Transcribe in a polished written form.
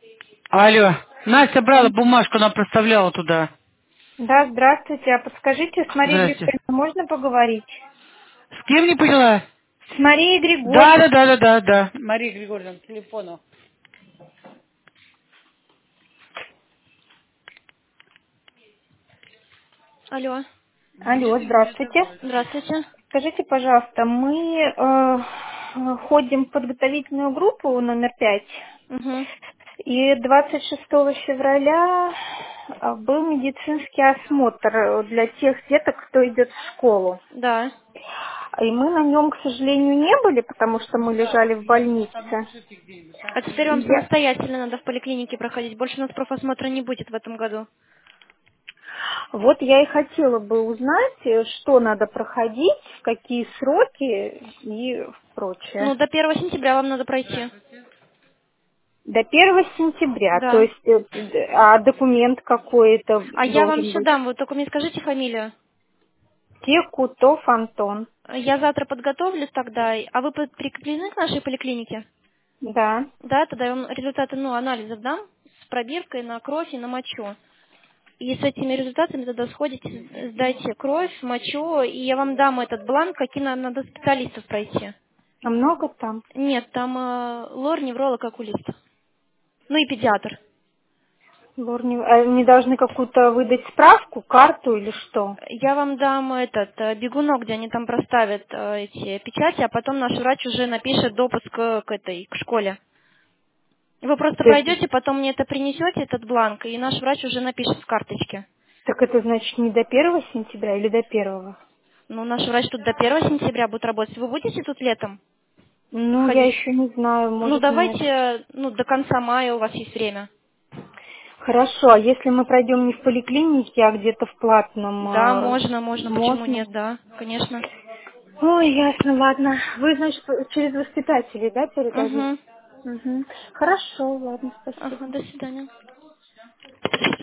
Алло. Настя брала бумажку, она проставляла туда. Да, здравствуйте. А подскажите, с Марией Здрасте. Григорьевной можно поговорить? С кем не поняла? С Марией Да, Григорьевной. да, да, да, да, да. Мария Григорьевна, к телефону. Алло. Алло, здравствуйте. Здравствуйте. Скажите, пожалуйста, мы ходим в подготовительную группу номер 5, Угу. и 26 февраля был медицинский осмотр для тех деток, кто идет в школу. Да. И мы на нем, к сожалению, не были, потому что мы лежали в больнице. А теперь вам самостоятельно надо в поликлинике проходить. Больше у нас профосмотра не будет в этом году. Вот я и хотела бы узнать, что надо проходить, в какие сроки и прочее. Ну, до 1 сентября вам надо пройти. До 1 сентября, то Да. есть, а документ какой-то А я вам должен все быть? дам. Вы только мне скажите фамилию. Текутов Антон. Я завтра подготовлюсь тогда. А вы прикреплены к нашей поликлинике? Да. Да, тогда я вам результаты анализов дам с пробиркой на кровь и на мочу. И с этими результатами тогда сходите, сдайте кровь, мочу, и я вам дам этот бланк, какие нам надо специалистов пройти. А много там? Нет, там лор, невролог, окулист. Ну и педиатр. Они должны какую-то выдать справку, карту или что? Я вам дам этот бегунок, где они там проставят эти печати, а потом наш врач уже напишет допуск к школе. Вы просто То есть, пройдете, потом мне это принесете, этот бланк, и наш врач уже напишет в карточке. так это значит не до 1 сентября или до 1? Ну, наш врач тут до 1 сентября будет работать. Вы будете тут летом Ну, я ходить? еще не знаю, Ну, может нет. давайте, до конца мая у вас есть время. Хорошо, а если мы пройдем не в поликлинике, а где-то в платном, Да, можно, почему можно? нет, да, конечно. Ой, ясно, ладно. Вы, значит, через воспитателей, да, передадите? Угу. Угу. Хорошо, ладно, Ага, спасибо. до свидания.